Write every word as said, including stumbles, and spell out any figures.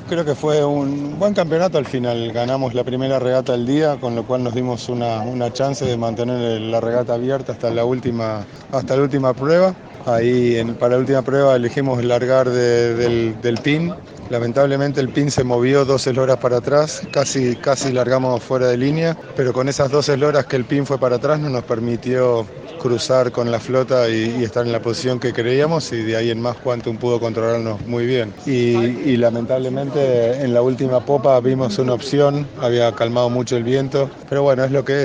Creo que fue un buen campeonato al final. Ganamos la primera regata del día, con lo cual nos dimos una, una chance de mantener la regata abierta hasta la última, hasta la última prueba. Ahí en, para la última prueba elegimos largar de, del, del pin. Lamentablemente el pin se movió dos esloras para atrás, casi, casi largamos fuera de línea, pero con esas dos esloras que el pin fue para atrás no nos permitió cruzar con la flota y, y estar en la posición que creíamos, y de ahí en más Quantum pudo controlarnos muy bien. Y, y lamentablemente en la última popa vimos una opción, había calmado mucho el viento, pero bueno, es lo que es.